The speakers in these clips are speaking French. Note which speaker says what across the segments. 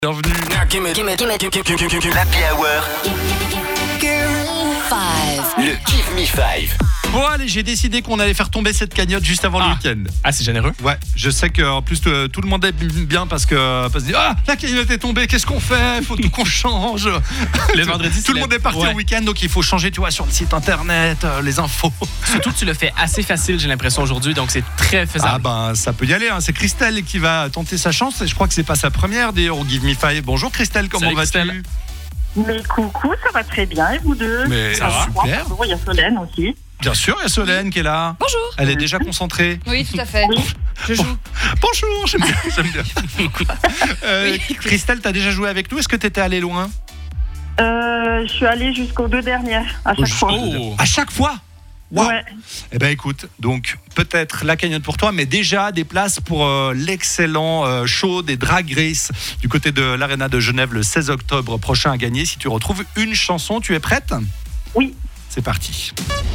Speaker 1: Bienvenue.
Speaker 2: L'Happy Hour. Le Give Me 5.
Speaker 1: Bon allez, j'ai décidé qu'on allait faire tomber cette cagnotte juste avant le week-end.
Speaker 3: Ah, c'est généreux.
Speaker 1: Ouais, je sais qu'en plus tout le monde est bien parce que dit la cagnotte est tombée, qu'est-ce qu'on fait? Faut tout qu'on change.
Speaker 3: Le vendredi,
Speaker 1: tout le monde est parti au week-end, donc il faut changer, tu vois, sur le site internet, les infos.
Speaker 3: Surtout que tu le fais assez facile, j'ai l'impression aujourd'hui, donc c'est très faisable.
Speaker 1: Ah ben ça peut y aller, hein. C'est Christelle qui va tenter sa chance et je crois que c'est pas sa première d'ailleurs au Give Me 5. Bonjour Christelle, comment
Speaker 3: Salut,
Speaker 1: vas-tu?
Speaker 3: Christelle.
Speaker 4: Mais coucou, ça va très bien, et vous deux?
Speaker 1: Mais
Speaker 3: ça va,
Speaker 1: super.
Speaker 4: Bonjour, il y a Solène aussi.
Speaker 1: Bien sûr, il y a Solène qui est là.
Speaker 5: Bonjour.
Speaker 1: Elle est déjà concentrée.
Speaker 5: Oui, tout à fait. Je joue.
Speaker 1: Bonjour, j'aime bien.
Speaker 5: Oui.
Speaker 1: Christelle, t'as déjà joué avec nous? Est-ce que t'étais allée loin?
Speaker 4: Je suis allée jusqu'aux 2 dernières, à chaque fois.
Speaker 3: Oh.
Speaker 1: À chaque fois? Wow.
Speaker 4: Ouais.
Speaker 1: Eh ben écoute, donc peut-être la cagnotte pour toi, mais déjà des places pour l'excellent show des Drag Race du côté de l'Arena de Genève le 16 octobre prochain à gagner. Si tu retrouves une chanson, tu es prête?
Speaker 4: Oui.
Speaker 1: C'est parti.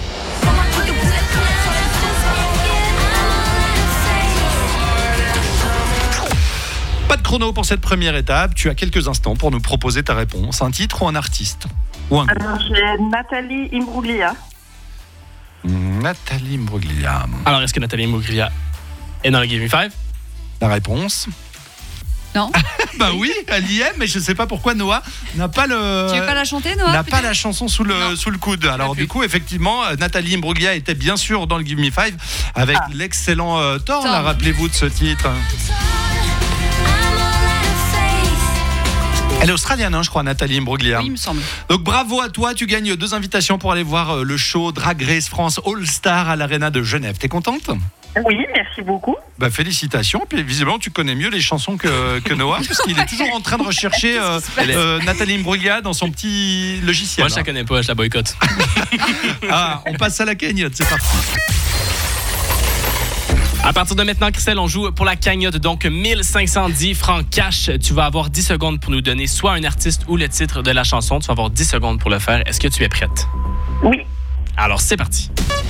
Speaker 1: Pas de chrono pour cette première étape. Tu as quelques instants pour nous proposer ta réponse. Un titre ou un artiste? Ou un groupe?
Speaker 4: Alors, j'ai Nathalie Imbruglia.
Speaker 1: Nathalie Imbruglia.
Speaker 3: Alors, est-ce que Nathalie Imbruglia est dans le Give Me 5?
Speaker 1: La réponse?
Speaker 5: Non.
Speaker 1: Bah oui, elle y est, mais je sais pas pourquoi Noah n'a pas le.
Speaker 5: Tu veux pas la chanter, Noah?
Speaker 1: N'a pas la chanson sous le coude. Alors du coup, effectivement, Nathalie Imbruglia était bien sûr dans le Give Me 5 avec l'excellent Thor. Là, rappelez-vous de ce titre. Elle est australienne, hein, je crois, Nathalie Imbruglia.
Speaker 5: Oui, il me semble.
Speaker 1: Donc bravo à toi, tu gagnes 2 invitations pour aller voir le show Drag Race France All Star à l'Arena de Genève. T'es contente?
Speaker 4: Oui, merci beaucoup.
Speaker 1: Bah félicitations, puis visiblement tu connais mieux les chansons que Noah, parce qu'il est toujours en train de rechercher Nathalie Imbruglia dans son petit logiciel.
Speaker 3: Moi, je la connais pas, je la boycotte.
Speaker 1: Ah, on passe à la cagnotte, c'est parti.
Speaker 3: À partir de maintenant, Christelle, on joue pour la cagnotte, donc 1510 francs cash. Tu vas avoir 10 secondes pour nous donner soit un artiste ou le titre de la chanson. Tu vas avoir 10 secondes pour le faire. Est-ce que tu es prête?
Speaker 4: Oui.
Speaker 3: Alors, c'est parti.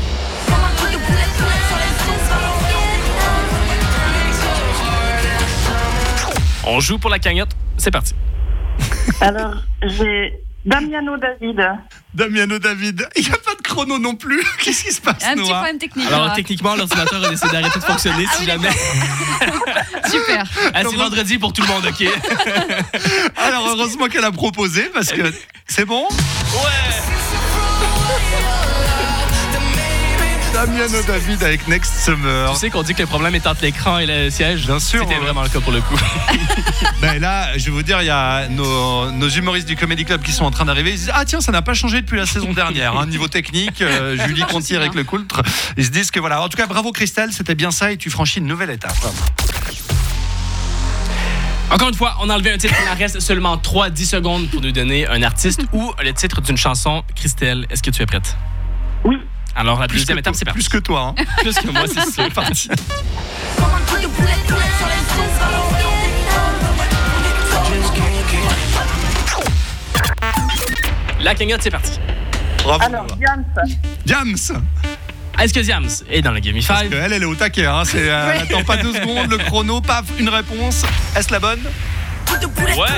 Speaker 3: On joue pour la cagnotte. C'est parti.
Speaker 4: Alors, j'ai Damiano David.
Speaker 1: Damiano David, il n'y a pas de chrono non plus. Qu'est-ce qui se passe,
Speaker 5: Un petit
Speaker 1: Noah?
Speaker 5: problème technique.
Speaker 3: Alors,
Speaker 5: Noah.
Speaker 3: techniquement, l'ordinateur a décidé d'arrêter de fonctionner si jamais.
Speaker 5: Super.
Speaker 3: Ah, c'est vendredi pour tout le monde, OK?
Speaker 1: Alors heureusement qu'elle a proposé, parce que c'est bon. Damiano David avec Next Summer.
Speaker 3: Tu sais qu'on dit que le problème est entre l'écran et le siège.
Speaker 1: Bien sûr.
Speaker 3: C'était vraiment le cas pour le coup.
Speaker 1: Ben là, je vais vous dire, il y a nos humoristes du Comedy Club qui sont en train d'arriver. Ils se disent, ah tiens, ça n'a pas changé depuis la saison dernière. Hein. Niveau technique, Julie Contier avec le coultre. Ils se disent que voilà. En tout cas, bravo Christelle, c'était bien ça et tu franchis une nouvelle étape.
Speaker 3: Encore une fois, on a enlevé un titre. Il en reste seulement 10 secondes pour nous donner un artiste ou le titre d'une chanson. Christelle, est-ce que tu es prête?
Speaker 4: Oui.
Speaker 3: Alors, la deuxième étape, c'est parti.
Speaker 1: Plus que toi. Hein.
Speaker 3: Plus que moi, c'est sûr.
Speaker 1: Parti.
Speaker 3: La cagnotte, c'est parti.
Speaker 1: Bravo.
Speaker 4: Alors,
Speaker 1: Diams.
Speaker 3: Est-ce que Diams est dans le Give Me 5?
Speaker 1: Elle est au taquet. Hein. Elle attend pas 2 secondes. Le chrono, paf, une réponse. Est-ce la bonne?
Speaker 3: Ouais.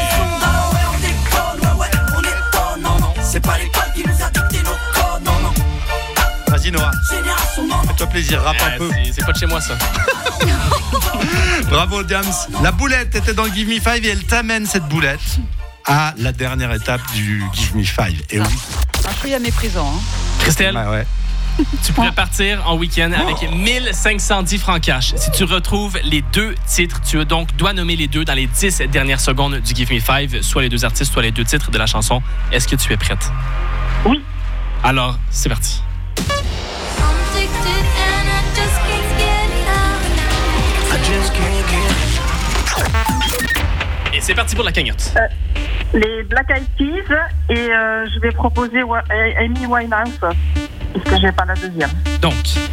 Speaker 2: C'est pas l'école qui nous a dicté nos codes, non, non.
Speaker 1: Vas-y Noah. Fais-toi plaisir, rappe un peu.
Speaker 3: C'est pas de chez moi, ça.
Speaker 1: Bravo Diams. La boulette était dans le Give Me 5 et elle t'amène cette boulette à la dernière étape du Give Me 5. Et oui.
Speaker 5: Un fruit à méprisant. Hein.
Speaker 3: Christelle,
Speaker 1: Ouais.
Speaker 3: tu pourrais partir en week-end avec 1510 francs cash. Si tu retrouves les 2 titres, tu dois nommer les 2 dans les 10 dernières secondes du Give Me 5, soit les 2 artistes, soit les 2 titres de la chanson. Est-ce que tu es prête?
Speaker 4: Oui.
Speaker 3: Alors, c'est parti. Et c'est parti pour la cagnotte.
Speaker 4: Les Black Eyed Peas et je vais proposer Amy Winehouse parce que j'ai pas la deuxième.
Speaker 3: Donc,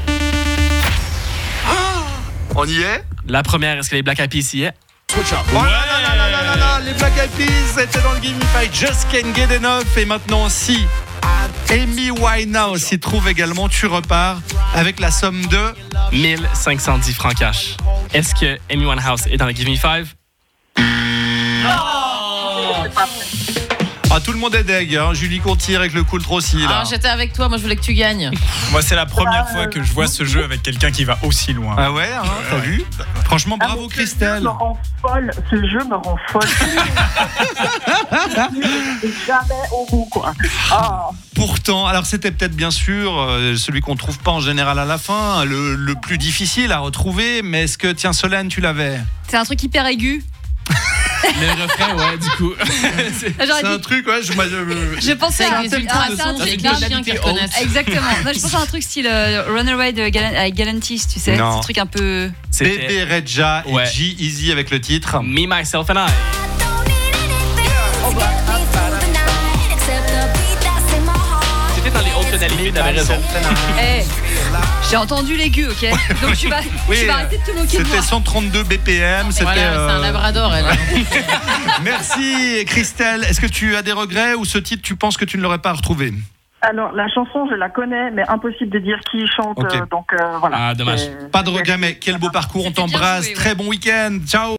Speaker 1: On y est?
Speaker 3: la première, est-ce que les Black Eyed Peas y est?
Speaker 1: Oh là, les Black Eyed Peas étaient dans le Give Me 5. Just Can't Get Enough. Et maintenant, si Amy Winehouse s'y trouve également, tu repars avec la somme de
Speaker 3: 1510 francs cash. Est-ce que Amy Winehouse est dans le Give Me 5?
Speaker 1: Non, Ah, tout le monde est deg, hein. Julie Contier avec le coultre aussi là.
Speaker 6: Ah, j'étais avec toi, moi je voulais que tu gagnes.
Speaker 7: Moi, c'est la première fois que je vois ce jeu avec quelqu'un qui va aussi loin.
Speaker 1: Ah ouais, hein, t'as vu? Franchement, bravo Christelle.
Speaker 4: Ce jeu me rend folle. Jamais au bout, quoi. Ah.
Speaker 1: Pourtant, alors c'était peut-être bien sûr celui qu'on trouve pas en général à la fin, le plus difficile à retrouver, mais est-ce que, tiens Solène, tu l'avais?
Speaker 5: C'est un truc hyper aigu.
Speaker 3: Le refrain, ouais, du coup.
Speaker 5: J'aurais
Speaker 1: C'est un
Speaker 5: dit.
Speaker 1: truc, ouais,
Speaker 5: Je pensais à un
Speaker 6: Avec
Speaker 5: truc.
Speaker 6: des
Speaker 5: Ah, c'est un
Speaker 6: ultrasons,
Speaker 5: truc.
Speaker 6: avec
Speaker 5: Non,
Speaker 6: des chiens qui reconnaissent.
Speaker 5: Exactement. Non, je pensais à un truc style Runaway avec Galantis, tu sais.
Speaker 1: Non.
Speaker 5: C'est un truc un peu.
Speaker 1: Bébé Reja et
Speaker 3: Ouais.
Speaker 1: G-Eazy avec le titre.
Speaker 3: Me, Myself and I. C'était dans les hautes tonalités, t'avais raison.
Speaker 5: Eh, j'ai entendu l'aigu, ok. Donc tu vas arrêter de te moquer de moi.
Speaker 1: C'était 132 BPM. C'était,
Speaker 6: Voilà, c'est un labrador, elle.
Speaker 1: Merci Christelle. Est-ce que tu as des regrets ou ce titre, tu penses que tu ne l'aurais pas retrouvé?
Speaker 4: Alors, la chanson, je la connais, mais impossible de dire qui chante.
Speaker 1: Ok.
Speaker 4: Donc, voilà.
Speaker 3: Ah, dommage.
Speaker 1: Pas de regrets, mais quel beau parcours. On
Speaker 5: C'était bien
Speaker 1: t'embrasse.
Speaker 5: joué, ouais.
Speaker 1: Très bon week-end. Ciao.